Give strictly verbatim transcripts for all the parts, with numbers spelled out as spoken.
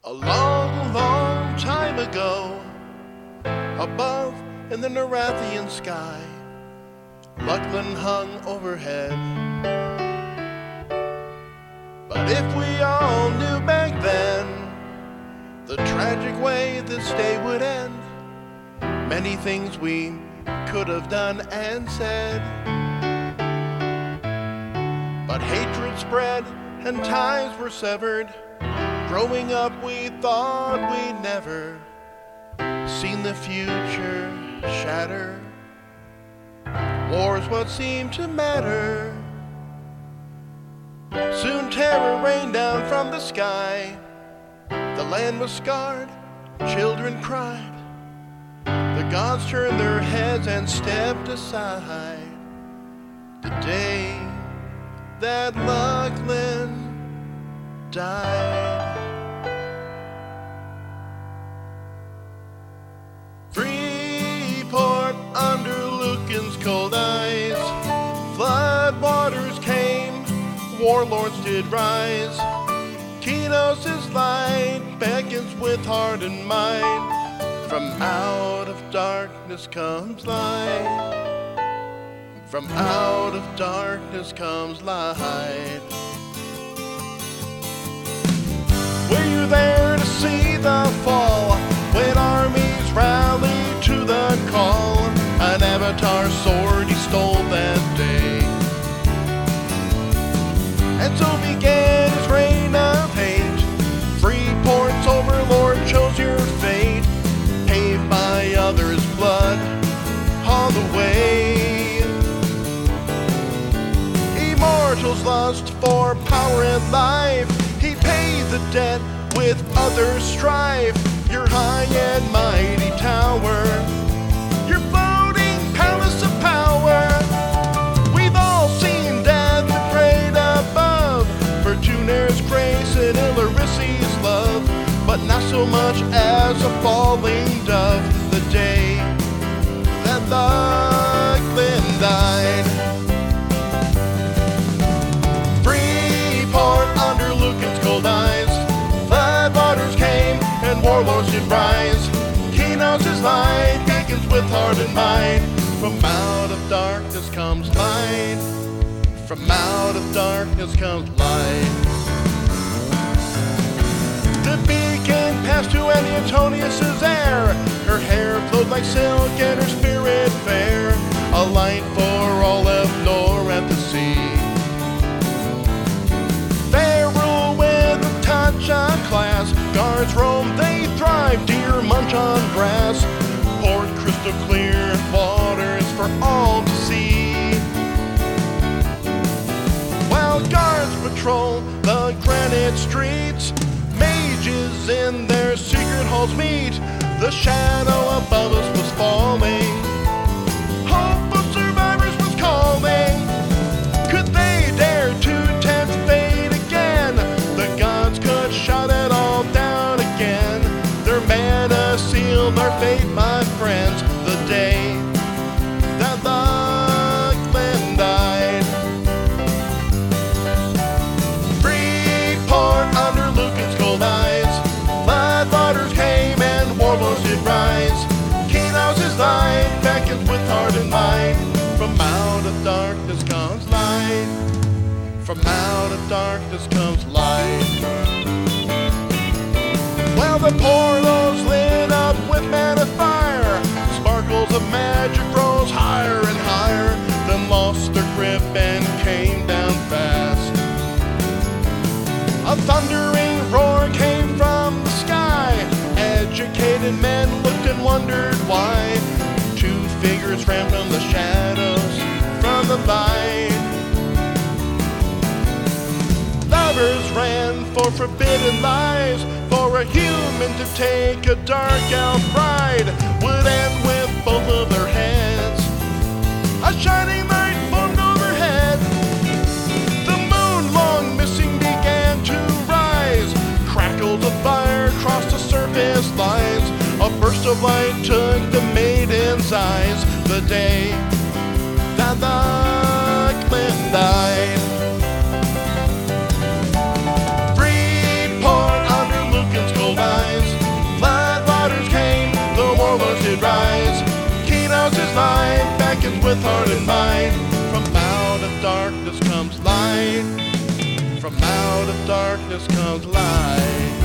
A long, long time ago, above in the Nerathian sky, Lachlan hung overhead. But if we all knew back then the tragic way this day would end, many things we could have done and said. But hatred spread and ties were severed. Growing up, we thought we'd never seen the future shatter. War's what seemed to matter. Soon terror rained down from the sky. The land was scarred, children cried. The gods turned their heads and stepped aside. The day that Lachlan died. Freeport under Lucan's cold eyes, flood waters came, warlords did rise. Kenos's light beckons with heart and mind. From out of darkness comes light. From out of darkness comes light. Were you there to see the fall, when armies rallied to the call? An avatar sword he stole that day, and so began his reign of hate. Freeport's overlord chose your fate, paved by others' blood all the way. Immortals lust for power and life, he paid the debt with others' strife. Your high and mighty tower, your floating palace of power. We've all seen death and prayed above for Tuner's grace and Illyris's love, but not so much as a falling dove. The day that Lachlan died. Freeport under Lucan's cold eyes, flood waters came and warlords did rise. Kenos's light beacons with heart and mind. From out of darkness comes light. From out of darkness comes light. The beacon passed to Antonius's heir. Her hair flowed like silk and her spirit fair, a light for all of Nor at the sea. Fair rule with a touch of class. Guards roam, they thrive, deer munch on grass. Port crystal clear waters for all to see. While guards patrol the granite streets, mages in their secret halls meet. The shadow above us was falling, hope of survivors was calling. Could they dare to tempt fate again? The gods could shut it all down again. Their mana sealed our fate, my friends. The day that Lachlan died. Freeport under Lucan's cold eyes, flood waters came and warlords did rise. Kenos's light beckons with heart and mind. From out of darkness comes light. From out of darkness comes light. Well, the portals lit up with mana fire. Sparkles of magic rose higher and higher, then lost their grip and came down fast. A thundering roar came from the sky. Educated men looked and wondered why. Two figures ran from the shadows, from the light. Lovers ran for forbidden lives, for a human to take a dark elf bride would end with both of their heads. A shining light formed overhead. The moon, long missing, began to rise. Crackles of fire crossed the surface lines. A burst of light took the maiden's eyes. The day that Lachlan died. Freeport under Lucan's cold with heart and mind. From out of darkness comes light. From out of darkness comes light.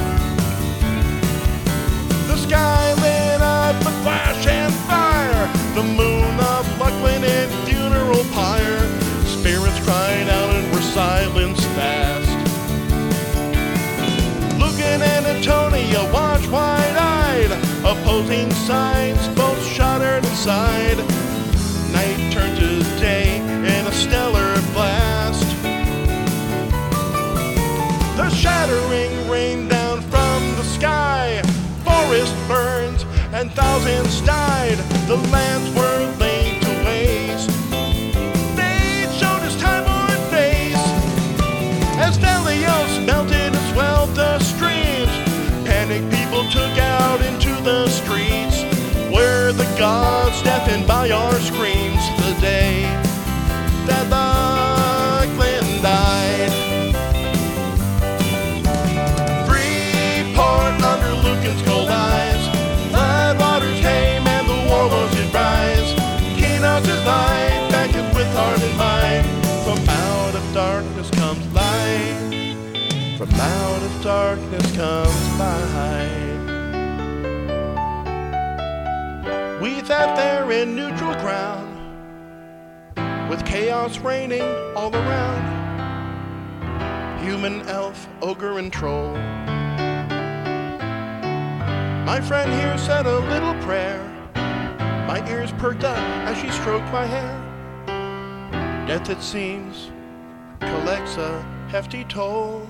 The sky lit up with flash and fire. The moon of Lucklin in funeral pyre. Spirits cried out and were silenced fast. Lucan and Antonia watch wide-eyed. Opposing sides both shuddered inside. Night turned to day in a stellar blast. The shattering rain down from the sky. Forest burns and thousands died. The lands were laid to waste. Fate showed his time-worn face as Velios melted and swelled the streams. Panicked people took out into the streets, where the gods deafened by our screams. The day that Lucklin died. Freeport under Lucan's cold eyes. Floodwaters came and the warlords did rise. Kinos' light beckons with heart and mind. From out of darkness comes light. From out of darkness comes light. We sat there in neutral ground, with chaos reigning all around. Human, elf, ogre, and troll. My friend here said a little prayer. My ears perked up as she stroked my hair. Death, it seems, collects a hefty toll.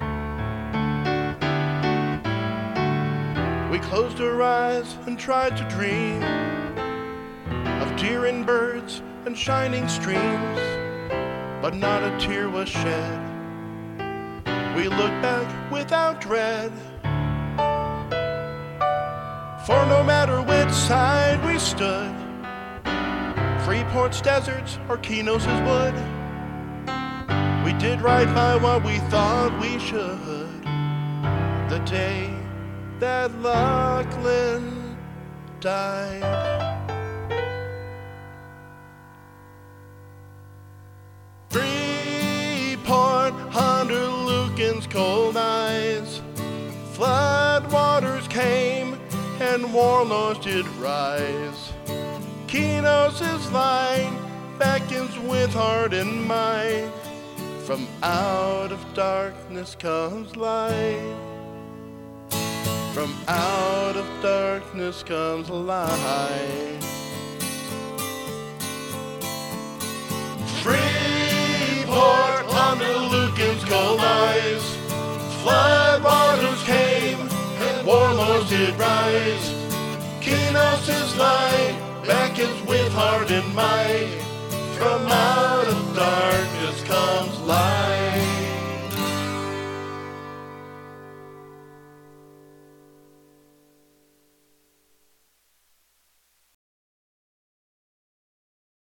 We closed our eyes and tried to dream of deer and birds and shining streams, but not a tear was shed. We looked back without dread, for no matter which side we stood, Freeport's deserts or Kinos' wood, we did right by what we thought we should. The day that Lucklin died. Freeport under Lucan's cold eyes. Flood waters came and warlords did rise. Kinos' light beckons with heart and mind. From out of darkness comes light. From out of darkness comes light. Freeport under Lucan's cold eyes. Flood waters came and warlords did rise. Kinos' light beckons with heart and might. From out of darkness comes